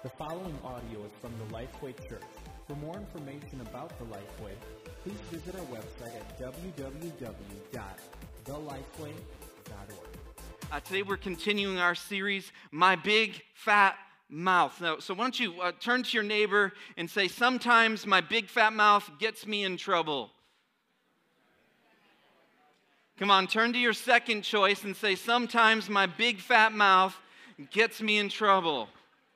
The following audio is from the Lifeway Church. For more information about the Lifeway, please visit our website at www.thelifeway.org. Today we're continuing our series, My Big Fat Mouth. So why don't you turn to your neighbor and say, sometimes my big fat mouth gets me in trouble. Come on, turn to your second choice and say, sometimes my big fat mouth gets me in trouble.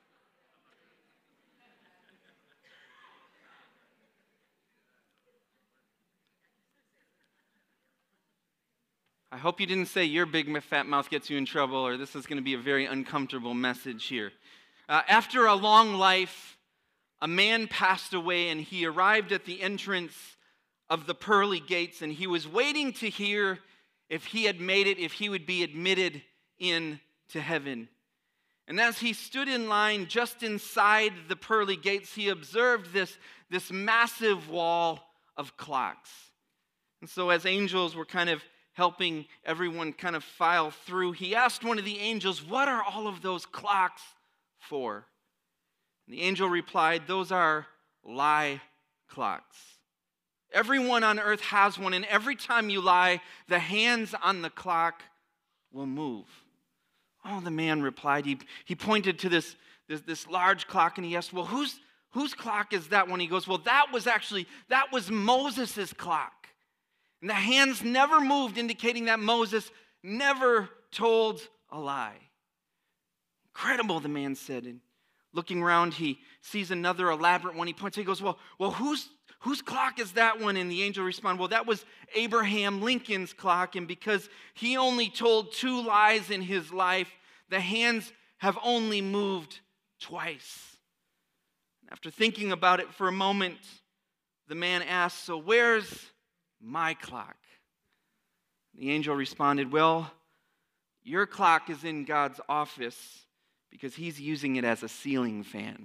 I hope you didn't say your big fat mouth gets you in trouble, or this is going to be a very uncomfortable message here. After a long life, a man passed away, and he arrived at the entrance of the pearly gates, and he was waiting to hear if he had made it, if he would be admitted into heaven. And as he stood in line just inside the pearly gates, he observed this massive wall of clocks. And so as angels were kind of helping everyone kind of file through, he asked one of the angels, what are all of those clocks for? And the angel replied, those are lie clocks. Everyone on earth has one, and every time you lie, the hands on the clock will move. Oh, the man replied. He pointed to this large clock, and he asked, well, whose clock is that one? He goes, well, that was Moses' clock. And the hands never moved, indicating that Moses never told a lie. Incredible, the man said. And looking around, he sees another elaborate one. He points, he goes, well, whose clock is that one? And the angel responded, well, that was Abraham Lincoln's clock. And because he only told 2 lies in his life, the hands have only moved twice. After thinking about it for a moment, the man asked, so where's my clock? The angel responded, well, your clock is in God's office because he's using it as a ceiling fan.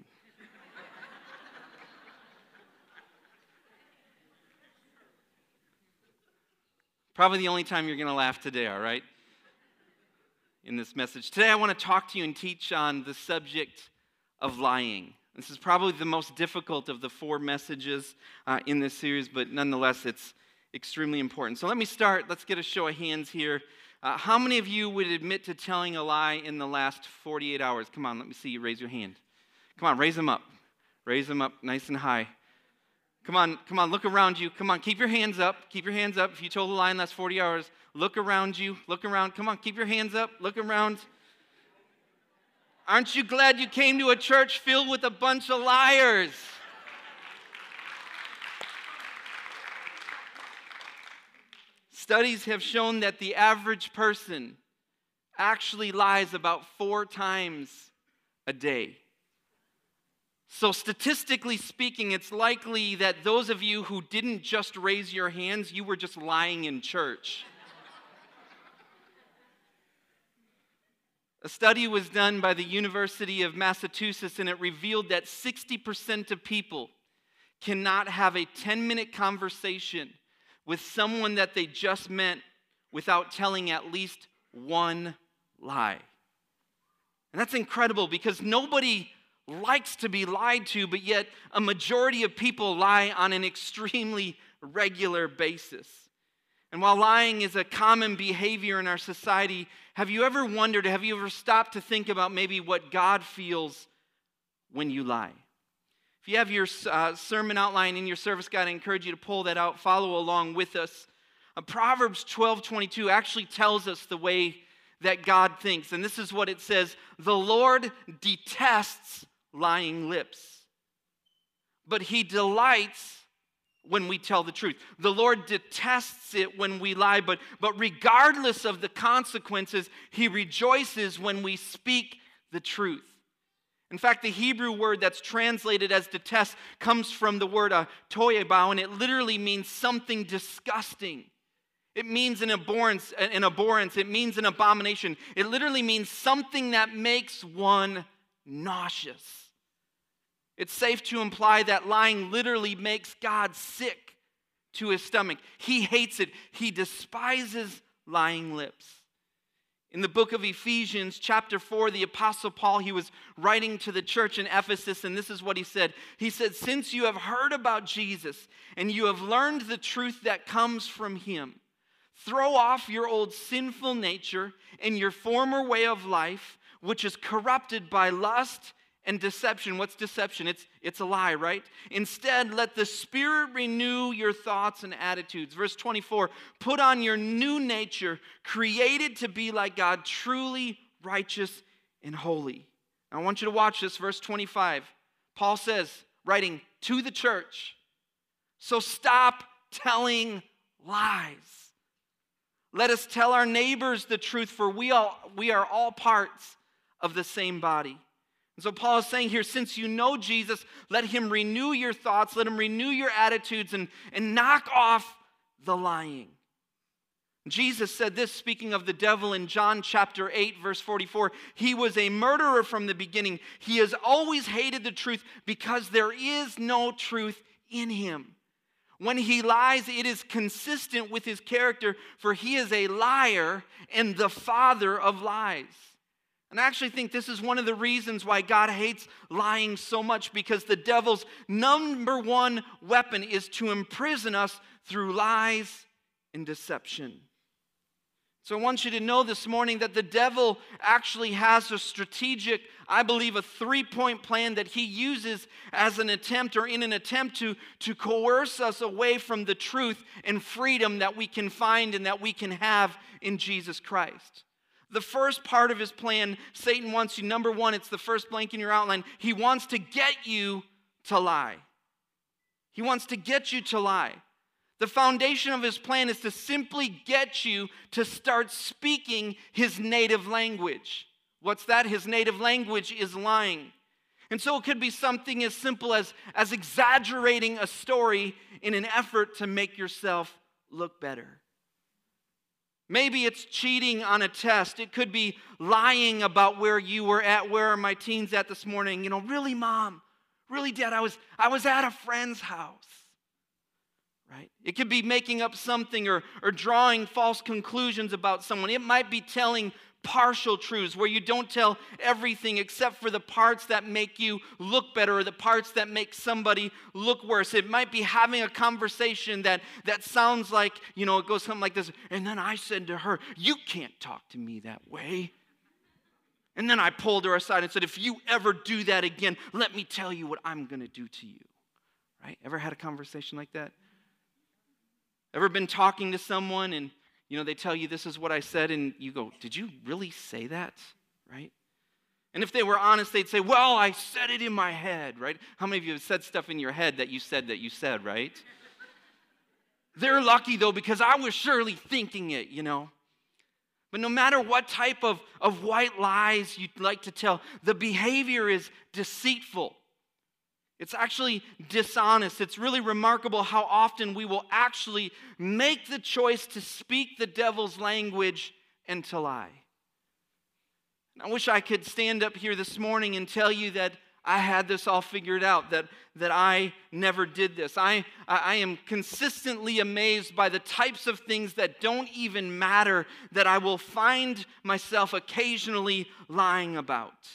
Probably the only time you're going to laugh today, all right? In this message. Today I want to talk to you and teach on the subject of lying. This is probably the most difficult of the 4 messages in this series, but nonetheless it's extremely important. So let me start. Let's get a show of hands here. How many of you would admit to telling a lie in the last 48 hours? Come on, let me see you raise your hand. Come on, raise them up. Raise them up nice and high. Come on, look around you. Come on, keep your hands up. Keep your hands up. If you told a lie in the last 40 hours, look around you. Look around. Come on, keep your hands up. Look around. Aren't you glad you came to a church filled with a bunch of liars? Studies have shown that the average person actually lies about 4 times a day. So statistically speaking, it's likely that those of you who didn't just raise your hands, you were just lying in church. A study was done by the University of Massachusetts, and it revealed that 60% of people cannot have a 10-minute conversation with someone that they just met without telling at least one lie. And that's incredible because nobody likes to be lied to, but yet a majority of people lie on an extremely regular basis. And while lying is a common behavior in our society, have you ever wondered, have you ever stopped to think about maybe what God feels when you lie? If you have your sermon outline in your service guide, I encourage you to pull that out, follow along with us. Proverbs 12:22 actually tells us the way that God thinks. And this is what it says, the Lord detests lying lips, but he delights when we tell the truth. The Lord detests it when we lie, but regardless of the consequences, he rejoices when we speak the truth. In fact, the Hebrew word that's translated as detest comes from the word toyebao, and it literally means something disgusting. It means an abhorrence. It means an abomination. It literally means something that makes one nauseous. It's safe to imply that lying literally makes God sick to his stomach. He hates it. He despises lying lips. In the book of Ephesians, chapter 4, the Apostle Paul, he was writing to the church in Ephesus, and this is what he said. He said, "Since you have heard about Jesus and you have learned the truth that comes from him, throw off your old sinful nature and your former way of life, which is corrupted by lust and deception." What's deception? It's a lie, right? "Instead, let the Spirit renew your thoughts and attitudes." Verse 24, "Put on your new nature, created to be like God, truly righteous and holy." Now, I want you to watch this, verse 25. Paul says, writing to the church, "So stop telling lies. Let us tell our neighbors the truth, for we are all parts of the same body." And so Paul is saying here, since you know Jesus, let him renew your thoughts, let him renew your attitudes, and knock off the lying. Jesus said this, speaking of the devil in John chapter 8, verse 44, "He was a murderer from the beginning. He has always hated the truth because there is no truth in him. When he lies, it is consistent with his character, for he is a liar and the father of lies." And I actually think this is one of the reasons why God hates lying so much, because the devil's number one weapon is to imprison us through lies and deception. So I want you to know this morning that the devil actually has a strategic, I believe, a three-point plan that he uses as an attempt, or in an attempt to coerce us away from the truth and freedom that we can find and that we can have in Jesus Christ. The first part of his plan, Satan wants you, number one, it's the first blank in your outline. He wants to get you to lie. He wants to get you to lie. The foundation of his plan is to simply get you to start speaking his native language. What's that? His native language is lying. And so it could be something as simple as exaggerating a story in an effort to make yourself look better. Maybe it's cheating on a test. It could be lying about where you were at. Where are my teens at this morning? You know, really, Mom? Really, Dad? I was at a friend's house. Right? It could be making up something or drawing false conclusions about someone. It might be telling partial truths where you don't tell everything except for the parts that make you look better or the parts that make somebody look worse. It might be having a conversation that sounds like, you know, it goes something like this. "And then I said to her, 'You can't talk to me that way.' And then I pulled her aside and said, 'If you ever do that again, let me tell you what I'm going to do to you.'" Right? Ever had a conversation like that? Ever been talking to someone and, you know, they tell you, "This is what I said," and you go, "Did you really say that?" Right? And if they were honest, they'd say, "Well, I said it in my head," right? How many of you have said stuff in your head that you said, right? They're lucky, though, because I was surely thinking it, you know. But no matter what type of white lies you'd like to tell, the behavior is deceitful. It's actually dishonest. It's really remarkable how often we will actually make the choice to speak the devil's language and to lie. And I wish I could stand up here this morning and tell you that I had this all figured out, that I never did this. I am consistently amazed by the types of things that don't even matter that I will find myself occasionally lying about.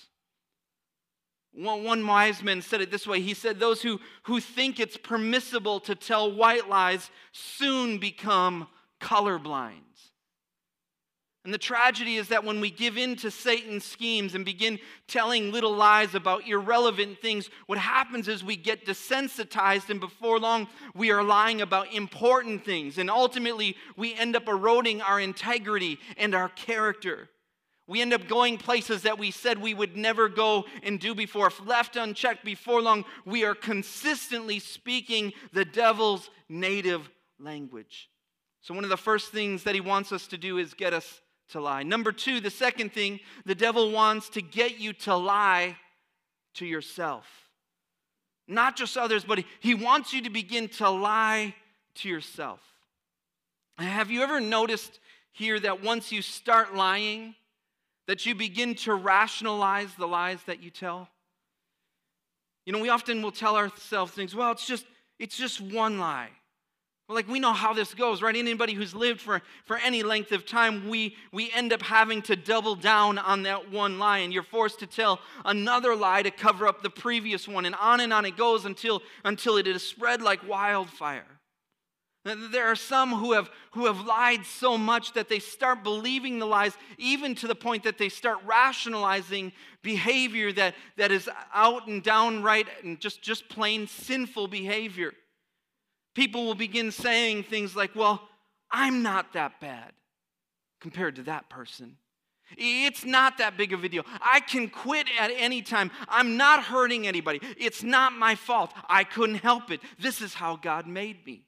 One wise man said it this way. He said, "Those who think it's permissible to tell white lies soon become colorblind." And the tragedy is that when we give in to Satan's schemes and begin telling little lies about irrelevant things, what happens is we get desensitized, and before long, we are lying about important things. And ultimately, we end up eroding our integrity and our character. We end up going places that we said we would never go and do before. If left unchecked, before long, we are consistently speaking the devil's native language. So one of the first things that he wants us to do is get us to lie. Number two, the second thing, the devil wants to get you to lie to yourself. Not just others, but he wants you to begin to lie to yourself. Have you ever noticed here that once you start lying, that you begin to rationalize the lies that you tell? You know, we often will tell ourselves things, well, it's just one lie. Like, we know how this goes, right? Anybody who's lived for any length of time, we end up having to double down on that one lie, and you're forced to tell another lie to cover up the previous one, and on it goes until it is spread like wildfire. There are some who have lied so much that they start believing the lies, even to the point that they start rationalizing behavior that is out and downright and just plain sinful behavior. People will begin saying things like, well, I'm not that bad compared to that person. It's not that big of a deal. I can quit at any time. I'm not hurting anybody. It's not my fault. I couldn't help it. This is how God made me.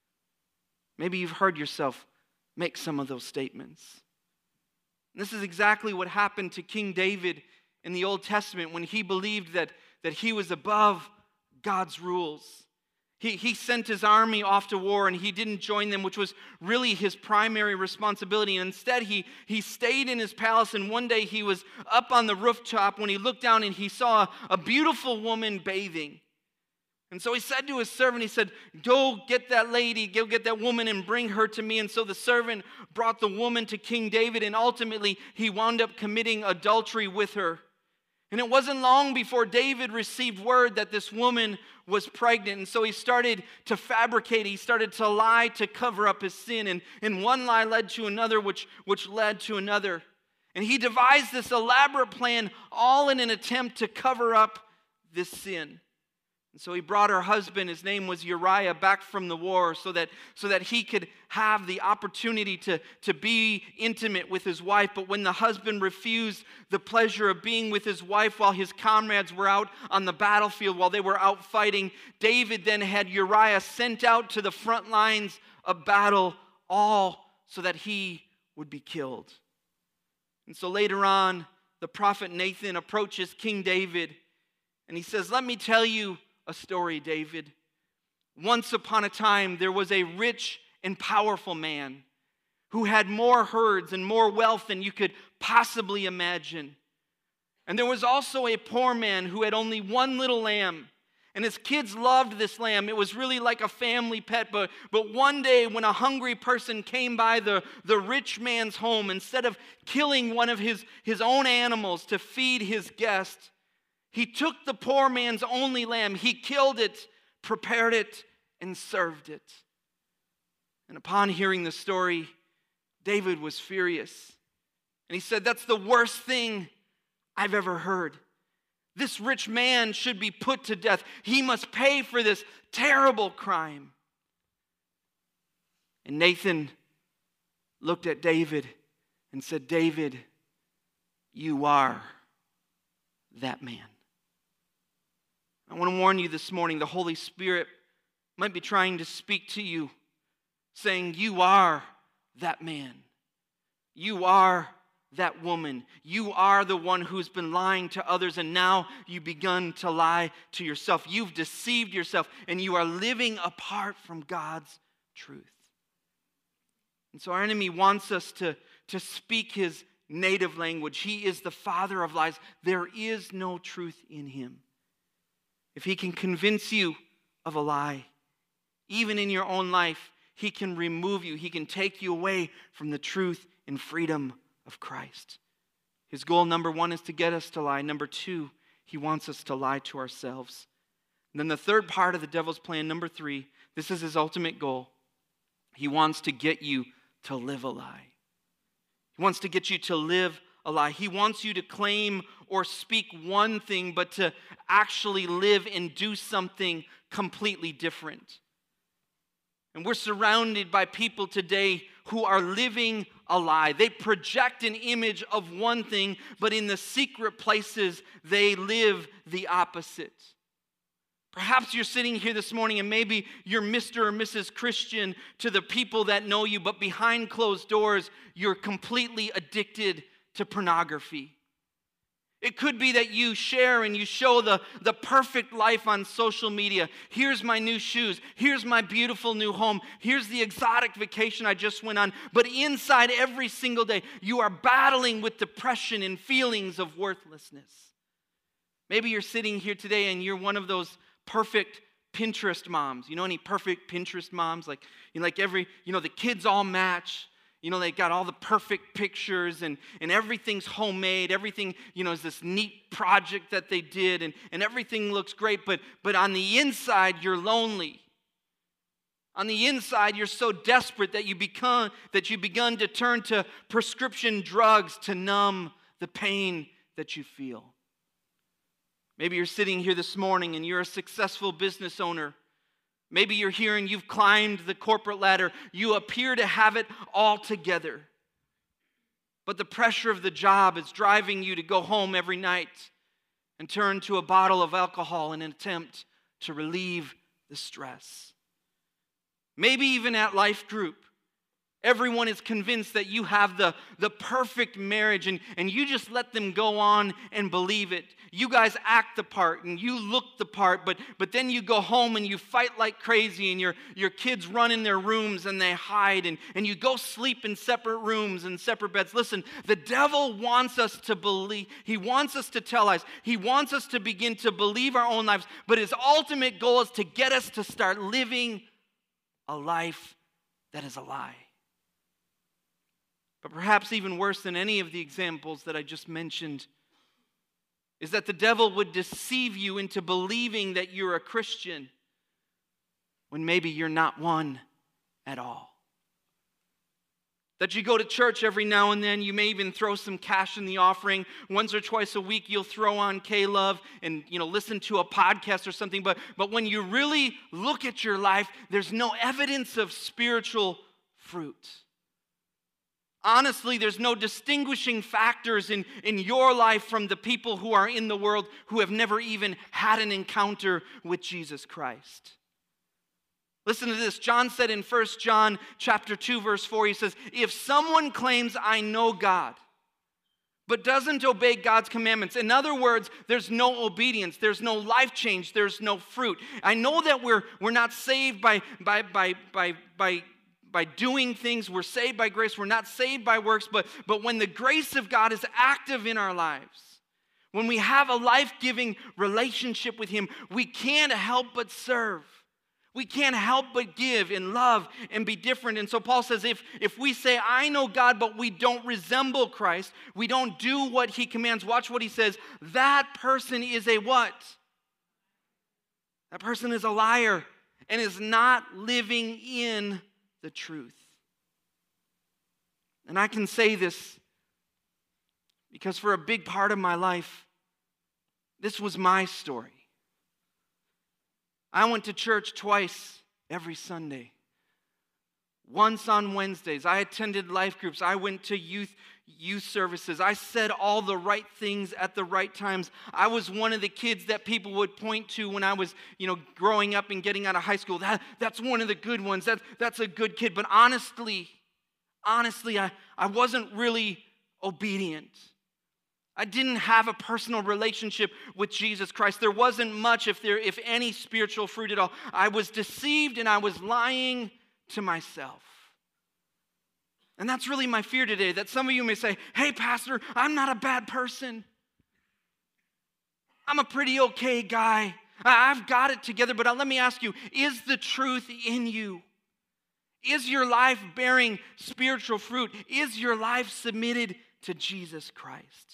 Maybe you've heard yourself make some of those statements. This is exactly what happened to King David in the Old Testament when he believed that he was above God's rules. He sent his army off to war and he didn't join them, which was really his primary responsibility. And instead, he stayed in his palace, and one day he was up on the rooftop when he looked down and he saw a beautiful woman bathing. And so he said to his servant, he said, go get that lady, go get that woman and bring her to me. And so the servant brought the woman to King David, and ultimately he wound up committing adultery with her. And it wasn't long before David received word that this woman was pregnant. And so he started to fabricate. He started to lie to cover up his sin. And one lie led to another, which led to another. And he devised this elaborate plan, all in an attempt to cover up this sin. And so he brought her husband, his name was Uriah, back from the war so that he could have the opportunity to be intimate with his wife. But when the husband refused the pleasure of being with his wife while his comrades were out on the battlefield, while they were out fighting, David then had Uriah sent out to the front lines of battle, all so that he would be killed. And so later on, the prophet Nathan approaches King David and he says, let me tell you a story, David. Once upon a time, there was a rich and powerful man who had more herds and more wealth than you could possibly imagine. And there was also a poor man who had only one little lamb. And his kids loved this lamb. It was really like a family pet. But one day when a hungry person came by the rich man's home, instead of killing one of his own animals to feed his guest, he took the poor man's only lamb, he killed it, prepared it, and served it. And upon hearing the story, David was furious. And he said, that's the worst thing I've ever heard. This rich man should be put to death. He must pay for this terrible crime. And Nathan looked at David and said, David, you are that man. I want to warn you this morning, the Holy Spirit might be trying to speak to you, saying, you are that man. You are that woman. You are the one who's been lying to others, and now you've begun to lie to yourself. You've deceived yourself, and you are living apart from God's truth. And so our enemy wants us to speak his native language. He is the father of lies. There is no truth in him. If he can convince you of a lie, even in your own life, he can remove you. He can take you away from the truth and freedom of Christ. His goal, number one, is to get us to lie. Number two, he wants us to lie to ourselves. And then the third part of the devil's plan, number three, this is his ultimate goal. He wants to get you to live a lie. He wants to get you to live a lie. He wants you to claim or speak one thing, but to actually live and do something completely different. And we're surrounded by people today who are living a lie. They project an image of one thing, but in the secret places, they live the opposite. Perhaps you're sitting here this morning and maybe you're Mr. or Mrs. Christian to the people that know you, but behind closed doors, you're completely addicted to pornography. It could be that you share and you show the perfect life on social media. Here's my new shoes. Here's my beautiful new home. Here's the exotic vacation I just went on. But inside every single day, you are battling with depression and feelings of worthlessness. Maybe you're sitting here today and you're one of those perfect Pinterest moms? You know any perfect Pinterest moms? Like, the kids all match. They got all the perfect pictures and everything's homemade. Everything, is this neat project that they did and everything looks great. But on the inside, you're lonely. On the inside, you're so desperate that you begun to turn to prescription drugs to numb the pain that you feel. Maybe you're sitting here this morning and you're a successful business owner. Maybe you're here and you've climbed the corporate ladder. You appear to have it all together. But the pressure of the job is driving you to go home every night and turn to a bottle of alcohol in an attempt to relieve the stress. Maybe even at Life Group, everyone is convinced that you have the perfect marriage and you just let them go on and believe it. You guys act the part and you look the part, but then you go home and you fight like crazy and your kids run in their rooms and they hide and you go sleep in separate rooms and separate beds. Listen, the devil wants us to believe. He wants us to tell lies. He wants us to begin to believe our own lives, but his ultimate goal is to get us to start living a life that is a lie. But perhaps even worse than any of the examples that I just mentioned is that the devil would deceive you into believing that you're a Christian when maybe you're not one at all. That you go to church every now and then, you may even throw some cash in the offering. Once or twice a week you'll throw on K-Love and listen to a podcast or something. But when you really look at your life, there's no evidence of spiritual fruit. Honestly, there's no distinguishing factors in your life from the people who are in the world who have never even had an encounter with Jesus Christ. Listen to this. John said in 1 John chapter 2, verse 4, he says, if someone claims I know God, but doesn't obey God's commandments, in other words, there's no obedience, there's no life change, there's no fruit. I know that we're not saved by doing things. We're saved by grace. We're not saved by works. But when the grace of God is active in our lives, when we have a life-giving relationship with Him, we can't help but serve. We can't help but give and love and be different. And so Paul says if we say, I know God, but we don't resemble Christ, we don't do what He commands, watch what he says, that person is a what? That person is a liar and is not living in the truth. And I can say this because for a big part of my life, this was my story. I went to church twice every Sunday. Once on Wednesdays. I attended life groups. I went to youth services. I said all the right things at the right times. I was one of the kids that people would point to when I was, growing up and getting out of high school. That's one of the good ones. That's a good kid. But honestly, I wasn't really obedient. I didn't have a personal relationship with Jesus Christ. There wasn't much, if any, spiritual fruit at all. I was deceived and I was lying to myself. And that's really my fear today, that some of you may say, hey, Pastor, I'm not a bad person. I'm a pretty okay guy. I've got it together, but let me ask you, is the truth in you? Is your life bearing spiritual fruit? Is your life submitted to Jesus Christ?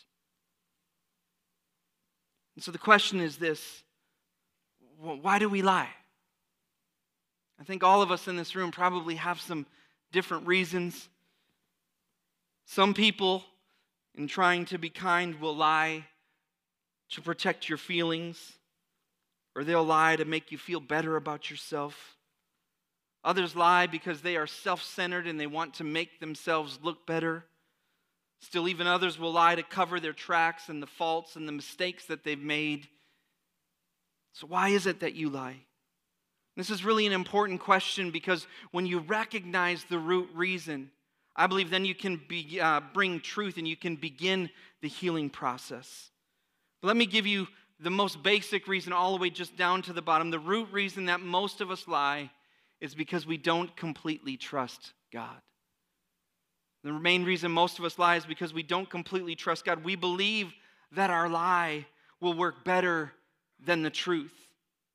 And so the question is this: why do we lie? I think all of us in this room probably have some different reasons. Some people, in trying to be kind, will lie to protect your feelings, or they'll lie to make you feel better about yourself. Others lie because they are self-centered and they want to make themselves look better. Still, even others will lie to cover their tracks and the faults and the mistakes that they've made. So why is it that you lie? This is really an important question, because when you recognize the root reason, I believe then you can bring truth and you can begin the healing process. But let me give you the most basic reason, all the way just down to the bottom. The root reason that most of us lie is because we don't completely trust God. The main reason most of us lie is because we don't completely trust God. We believe that our lie will work better than the truth.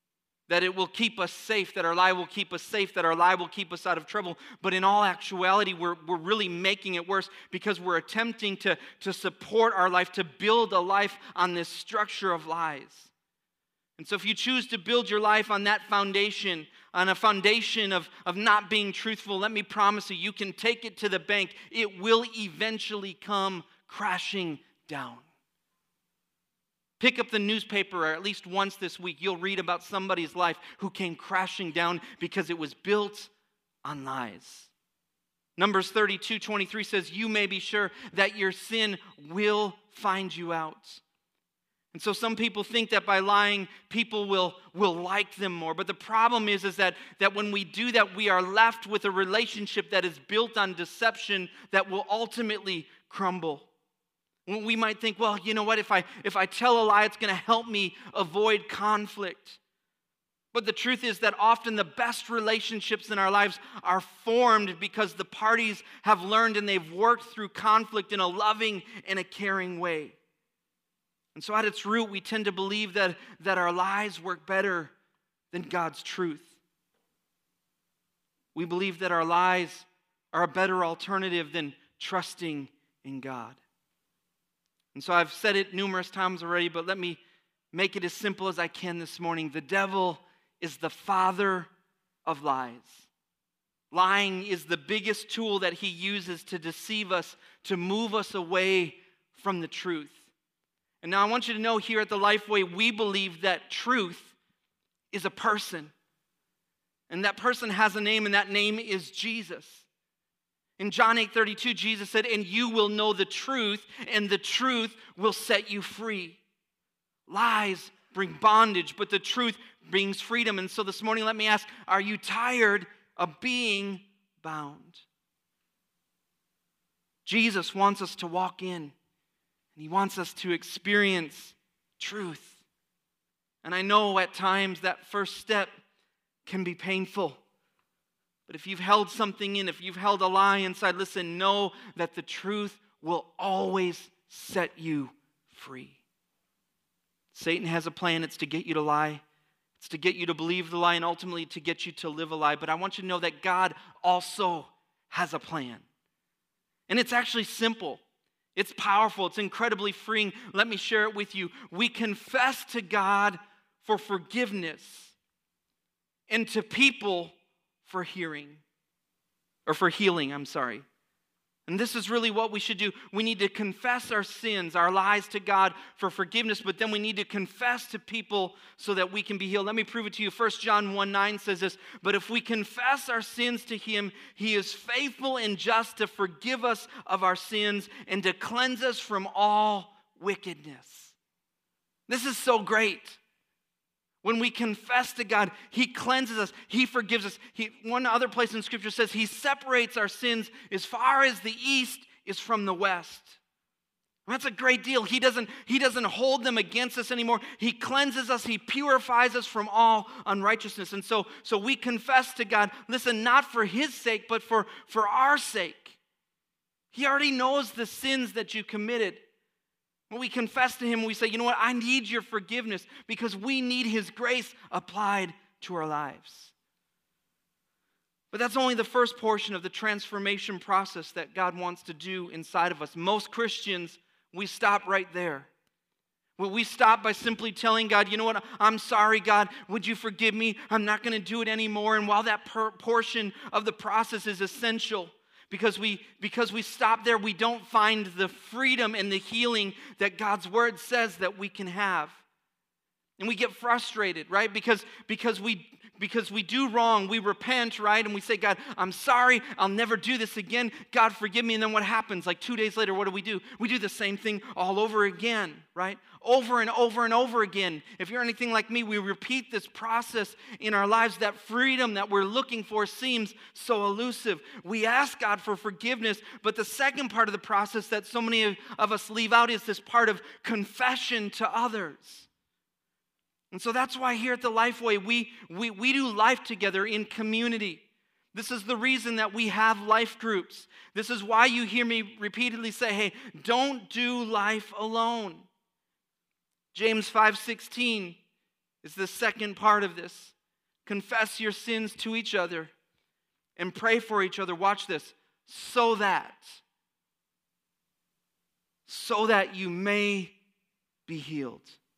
that it will keep us safe, that our lie will keep us safe, that our lie will keep us out of trouble. But in all actuality, we're really making it worse because we're attempting to support our life, to build a life on this structure of lies. And so if you choose to build your life on that foundation, on a foundation of not being truthful, let me promise you, you can take it to the bank. It will eventually come crashing down. Pick up the newspaper at least once this week. You'll read about somebody's life who came crashing down because it was built on lies. Numbers 32:23 says, you may be sure that your sin will find you out. And so some people think that by lying, people will like them more. But the problem is that when we do that, we are left with a relationship that is built on deception that will ultimately crumble. We might think, well, you know what, if I tell a lie, it's going to help me avoid conflict. But the truth is that often the best relationships in our lives are formed because the parties have learned and they've worked through conflict in a loving and a caring way. And so at its root, we tend to believe that our lies work better than God's truth. We believe that our lies are a better alternative than trusting in God. And so I've said it numerous times already, but let me make it as simple as I can this morning. The devil is the father of lies. Lying is the biggest tool that he uses to deceive us, to move us away from the truth. And now I want you to know here at the Lifeway, we believe that truth is a person. And that person has a name, and that name is Jesus. In John 8:32, Jesus said, and you will know the truth, and the truth will set you free. Lies bring bondage, but the truth brings freedom. And so this morning, let me ask, are you tired of being bound? Jesus wants us to walk in, and he wants us to experience truth. And I know at times that first step can be painful. But if you've held something in, if you've held a lie inside, listen, know that the truth will always set you free. Satan has a plan. It's to get you to lie. It's to get you to believe the lie and ultimately to get you to live a lie. But I want you to know that God also has a plan. And it's actually simple. It's powerful. It's incredibly freeing. Let me share it with you. We confess to God for forgiveness and to people for healing. And this is really what we should do. We need to confess our sins, our lies to God for forgiveness, but then we need to confess to people so that we can be healed. Let me prove it to you. 1 John 1:9 says this, but if we confess our sins to him, he is faithful and just to forgive us of our sins and to cleanse us from all wickedness. This is so great. When we confess to God, he cleanses us. He forgives us. One other place in Scripture says he separates our sins as far as the east is from the west. And that's a great deal. He doesn't hold them against us anymore. He cleanses us. He purifies us from all unrighteousness. And so we confess to God, listen, not for his sake, but for our sake. He already knows the sins that you committed. When we confess to him, we say, you know what, I need your forgiveness because we need his grace applied to our lives. But that's only the first portion of the transformation process that God wants to do inside of us. Most Christians, we stop right there. Well, we stop by simply telling God, you know what, I'm sorry, God, would you forgive me? I'm not going to do it anymore. And while that portion of the process is essential, because we stop there, we don't find the freedom and the healing that God's word says that we can have. And we get frustrated, right? Because we do wrong, we repent, right? And we say, God, I'm sorry, I'll never do this again. God, forgive me. And then what happens? Like 2 days later, what do? We do the same thing all over again, right? Over and over and over again. If you're anything like me, we repeat this process in our lives. That freedom that we're looking for seems so elusive. We ask God for forgiveness, but the second part of the process that so many of us leave out is this part of confession to others. And so that's why here at the Lifeway, we do life together in community. This is the reason that we have life groups. This is why you hear me repeatedly say, hey, don't do life alone. James 5:16 is the second part of this. Confess your sins to each other and pray for each other. Watch this. So that you may be healed.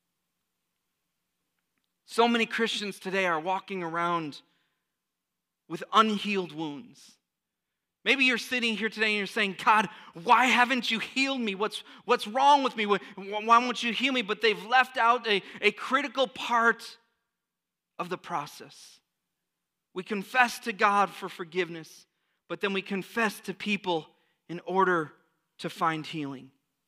So many Christians today are walking around with unhealed wounds. Maybe you're sitting here today and you're saying, God, why haven't you healed me? What's wrong with me? Why won't you heal me? But they've left out a critical part of the process. We confess to God for forgiveness, but then we confess to people in order to find healing.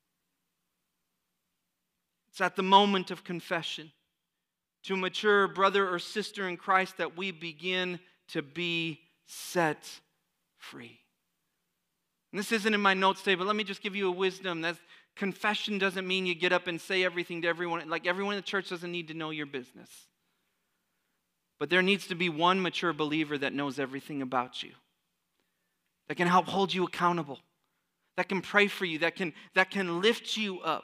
It's at the moment of confession to a mature brother or sister in Christ that we begin to be set free. And this isn't in my notes today, but let me just give you a wisdom. That confession doesn't mean you get up and say everything to everyone. Like everyone in the church doesn't need to know your business. But there needs to be one mature believer that knows everything about you, that can help hold you accountable, that can pray for you, that can lift you up.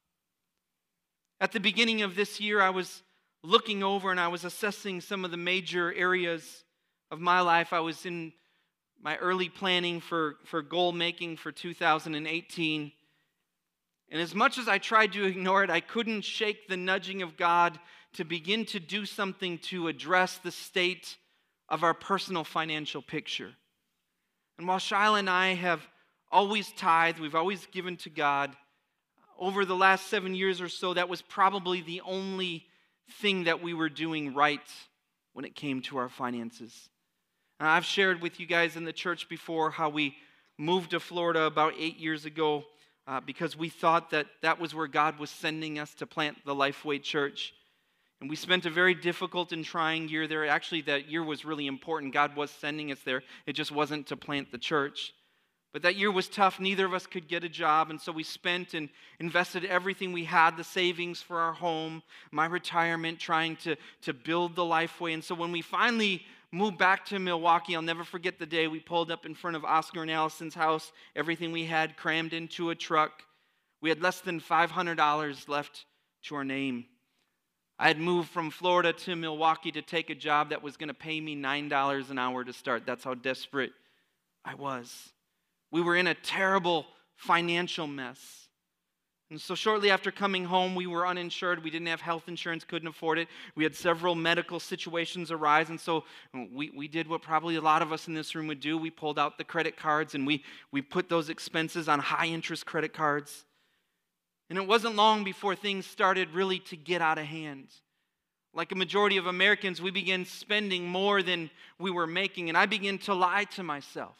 At the beginning of this year, I was looking over and I was assessing some of the major areas of my life. I was in my early planning for goal making for 2018. And as much as I tried to ignore it, I couldn't shake the nudging of God to begin to do something to address the state of our personal financial picture. And while Shyla and I have always tithed, we've always given to God, over the last 7 years or so, that was probably the only thing that we were doing right when it came to our finances. And I've shared with you guys in the church before how we moved to Florida about 8 years ago because we thought that was where God was sending us to plant the Lifeway Church. And we spent a very difficult and trying year there. Actually, that year was really important. God was sending us there. It just wasn't to plant the church. But that year was tough. Neither of us could get a job, and so we spent and invested everything we had, the savings for our home, my retirement, trying to build the Lifeway. And so when we finally moved back to Milwaukee, I'll never forget the day we pulled up in front of Oscar and Allison's house, everything we had crammed into a truck. We had less than $500 left to our name. I had moved from Florida to Milwaukee to take a job that was going to pay me $9 an hour to start. That's how desperate I was. We were in a terrible financial mess. And so shortly after coming home, we were uninsured. We didn't have health insurance, couldn't afford it. We had several medical situations arise. And so we did what probably a lot of us in this room would do. We pulled out the credit cards and we put those expenses on high-interest credit cards. And it wasn't long before things started really to get out of hand. Like a majority of Americans, we began spending more than we were making. And I began to lie to myself.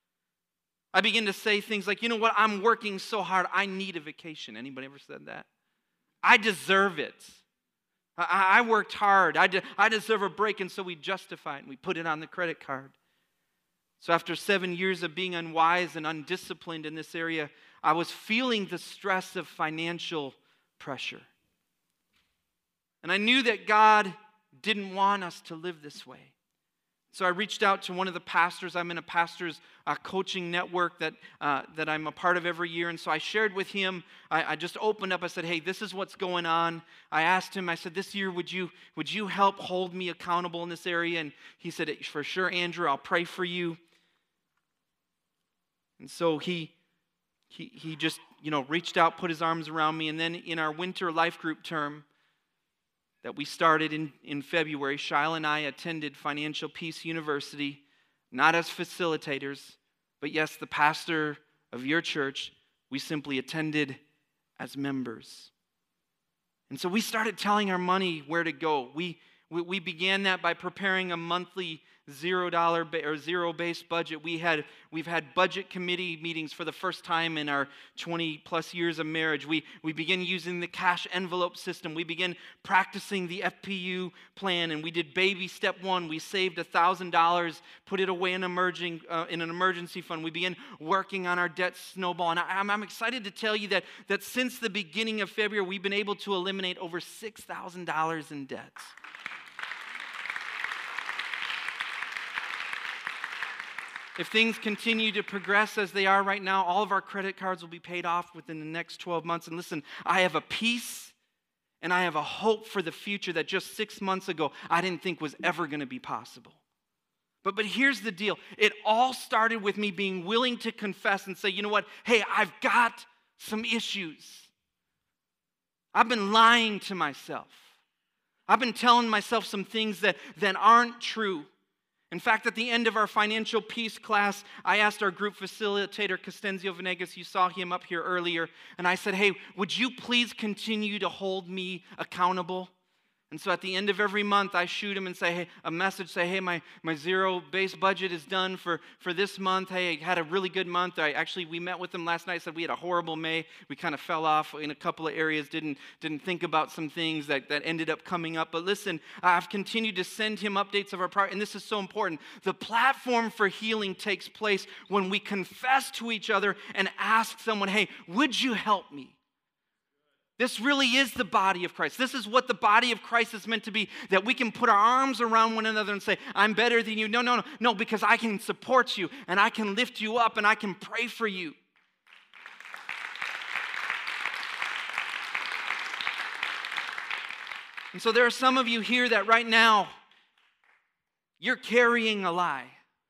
I began to say things like, you know what, I'm working so hard, I need a vacation. Anybody ever said that? I deserve it. I worked hard. I deserve a break, and so we justify it, and we put it on the credit card. So after 7 years of being unwise and undisciplined in this area, I was feeling the stress of financial pressure. And I knew that God didn't want us to live this way. So I reached out to one of the pastors. I'm in a pastor's coaching network that I'm a part of every year. And so I shared with him. I just opened up. I said, hey, this is what's going on. I asked him, I said, this year, would you help hold me accountable in this area? And he said, for sure, Andrew, I'll pray for you. And so he just, reached out, put his arms around me. And then in our winter life group term that we started in February, Shyla and I attended Financial Peace University, not as facilitators, but yes, the pastor of your church, we simply attended as members. And so we started telling our money where to go. We began that by preparing a monthly zero-based budget. We've had budget committee meetings for the first time in our 20-plus years of marriage. We began using the cash envelope system. We began practicing the FPU plan, and we did baby step one. We saved $1,000, put it away in an emergency fund. We began working on our debt snowball. And I'm excited to tell you that since the beginning of February, we've been able to eliminate over $6,000 in debts. If things continue to progress as they are right now, all of our credit cards will be paid off within the next 12 months. And listen, I have a peace And I have a hope for the future that just 6 months ago I didn't think was ever going to be possible. But here's the deal. It all started with me being willing to confess and say, you know what? Hey, I've got some issues. I've been lying to myself. I've been telling myself some things that aren't true. In fact, at the end of our financial peace class, I asked our group facilitator, Costenzio Venegas, you saw him up here earlier, and I said, hey, would you please continue to hold me accountable? And so at the end of every month, I shoot him and say, hey, a message, say, hey, my zero base budget is done for this month. Hey, I had a really good month. We met with him last night, said we had a horrible May. We kind of fell off in a couple of areas, didn't think about some things that ended up coming up. But listen, I've continued to send him updates of our prior, and this is so important. The platform for healing takes place when we confess to each other and ask someone, hey, would you help me? This really is the body of Christ. This is what the body of Christ is meant to be, that we can put our arms around one another and say, I'm better than you. No, because I can support you, and I can lift you up, and I can pray for you. And so there are some of you here that right now, you're carrying a lie.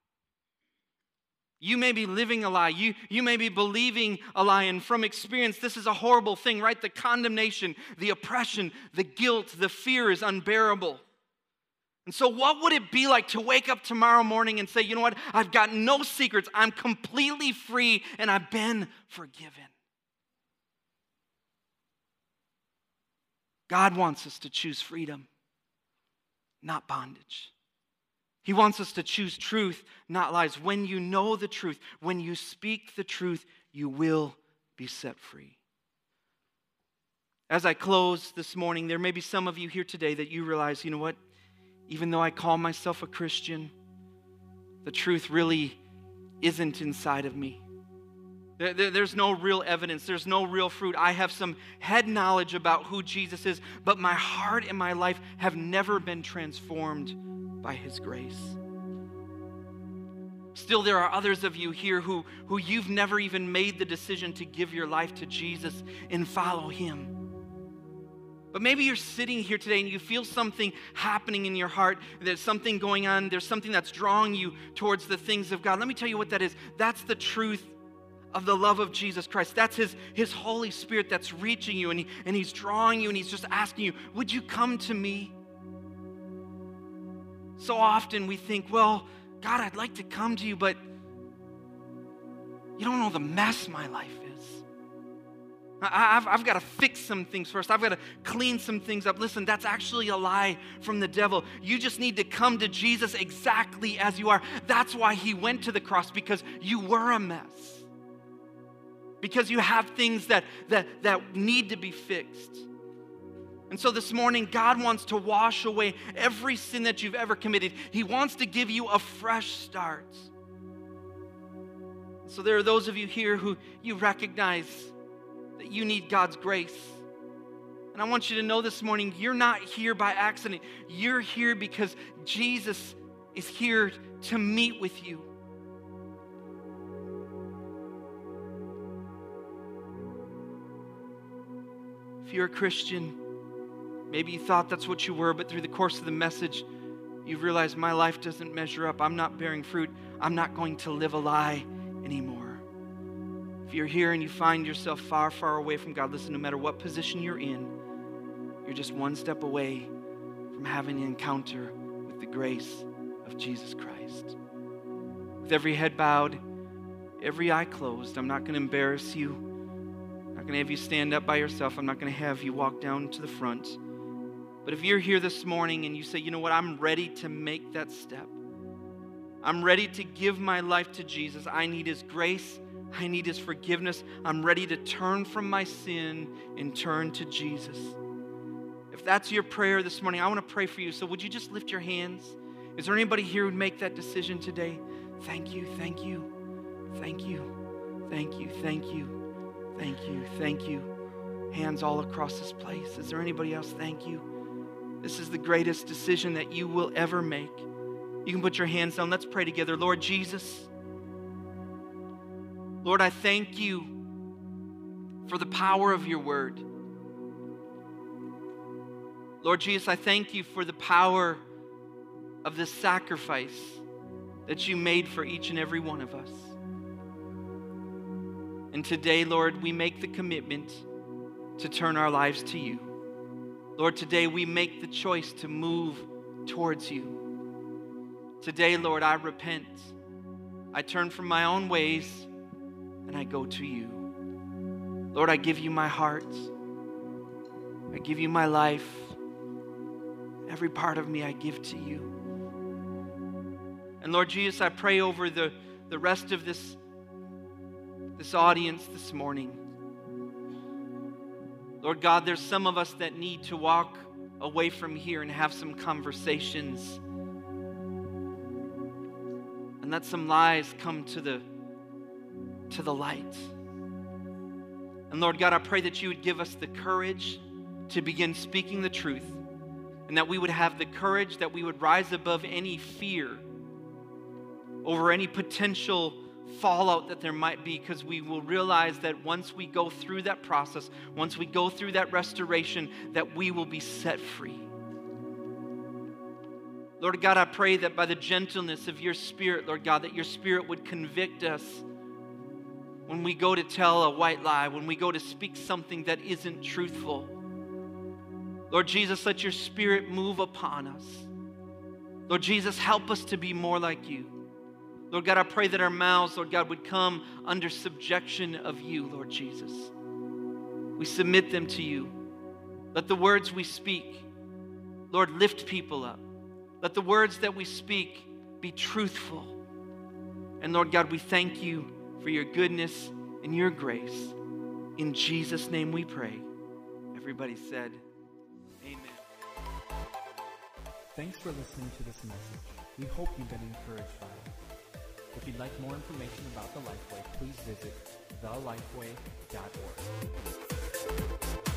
You may be living a lie. You may be believing a lie. And from experience, this is a horrible thing, right? The condemnation, the oppression, the guilt, the fear is unbearable. And so what would it be like to wake up tomorrow morning and say, you know what? I've got no secrets. I'm completely free and I've been forgiven. God wants us to choose freedom, not bondage. He wants us to choose truth, not lies. When you know the truth, when you speak the truth, you will be set free. As I close this morning, there may be some of you here today that you realize, you know what? Even though I call myself a Christian, the truth really isn't inside of me. There's no real evidence. There's no real fruit. I have some head knowledge about who Jesus is, but my heart and my life have never been transformed by His grace. Still, there are others of you here who you've never even made the decision to give your life to Jesus and follow Him. But maybe you're sitting here today and you feel something happening in your heart. There's something going on. There's something that's drawing you towards the things of God. Let me tell you what that is. That's the truth of the love of Jesus Christ. That's His Holy Spirit that's reaching you, and He's drawing you, and He's just asking you, would you come to me? So often we think, well, God, I'd like to come to you, but you don't know the mess my life is. I've got to fix some things first. I've got to clean some things up. Listen, that's actually a lie from the devil. You just need to come to Jesus exactly as you are. That's why He went to the cross, because you were a mess. Because you have things that need to be fixed. And so this morning, God wants to wash away every sin that you've ever committed. He wants to give you a fresh start. So there are those of you here who you recognize that you need God's grace. And I want you to know this morning, you're not here by accident. You're here because Jesus is here to meet with you. If you're a Christian, maybe you thought that's what you were, but through the course of the message, you've realized my life doesn't measure up. I'm not bearing fruit. I'm not going to live a lie anymore. If you're here and you find yourself far, far away from God, listen, no matter what position you're in, you're just one step away from having an encounter with the grace of Jesus Christ. With every head bowed, every eye closed, I'm not going to embarrass you. I'm not going to have you stand up by yourself. I'm not going to have you walk down to the front. But if you're here this morning and you say, you know what, I'm ready to make that step. I'm ready to give my life to Jesus. I need His grace. I need His forgiveness. I'm ready to turn from my sin and turn to Jesus. If that's your prayer this morning, I want to pray for you. So would you just lift your hands? Is there anybody here who'd make that decision today? Thank you, thank you, thank you, thank you, thank you. Thank you, thank you. Hands all across this place. Is there anybody else? Thank you. This is the greatest decision that you will ever make. You can put your hands down. Let's pray together. Lord Jesus, Lord, I thank you for the power of your word. Lord Jesus, I thank you for the power of the sacrifice that you made for each and every one of us. And today, Lord, we make the commitment to turn our lives to you. Lord, today we make the choice to move towards you. Today, Lord, I repent. I turn from my own ways and I go to you. Lord, I give you my heart. I give you my life. Every part of me I give to you. And Lord Jesus, I pray over the rest of this audience this morning. Lord God, there's some of us that need to walk away from here and have some conversations and let some lies come to the light. And Lord God, I pray that you would give us the courage to begin speaking the truth, and that we would have the courage, that we would rise above any fear over any potential fallout that there might be, because we will realize that once we go through that process, once we go through that restoration, that we will be set free. Lord God, I pray that by the gentleness of your Spirit, Lord God, that your Spirit would convict us when we go to tell a white lie, when we go to speak something that isn't truthful. Lord Jesus, let your Spirit move upon us. Lord Jesus, help us to be more like you. Lord God, I pray that our mouths, Lord God, would come under subjection of you, Lord Jesus. We submit them to you. Let the words we speak, Lord, lift people up. Let the words that we speak be truthful. And Lord God, we thank you for your goodness and your grace. In Jesus' name we pray. Everybody said, amen. Thanks for listening to this message. We hope you've been encouraged by it. If you'd like more information about the Lifeway, please visit thelifeway.org.